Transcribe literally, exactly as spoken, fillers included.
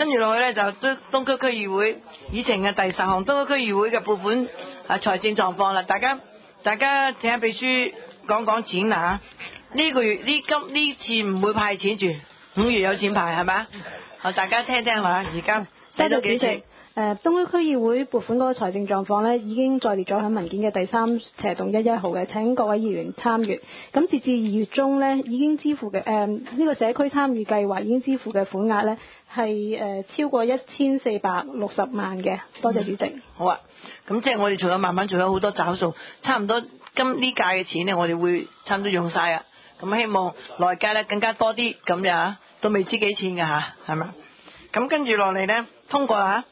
跟住落去咧就東東區區議會議程嘅第十項，東區區議會嘅撥款啊財政狀況啦。大家大家請秘書講講錢啦嚇。呢個月呢今呢次唔會派錢住，五月有錢派係咪？好，大家聽聽啦。而家多謝主席。誒，東區區議會撥款嗰個財政狀況咧，已經載列咗喺文件嘅第三斜棟一一號嘅，請各位議員參閱。咁截至二月中咧，已經支付嘅誒呢個社區參與計劃已經支付嘅款額咧係誒超過一千四百六十萬嘅。多謝主席。 嗯、好啊，咁即係我哋仲有慢慢仲有好多找數，差唔多今呢屆嘅錢咧，我哋會差唔多用晒啊。咁希望來屆咧更加多啲咁樣，都未知幾錢㗎吓，係咪？咁跟住落嚟咧，通過啦。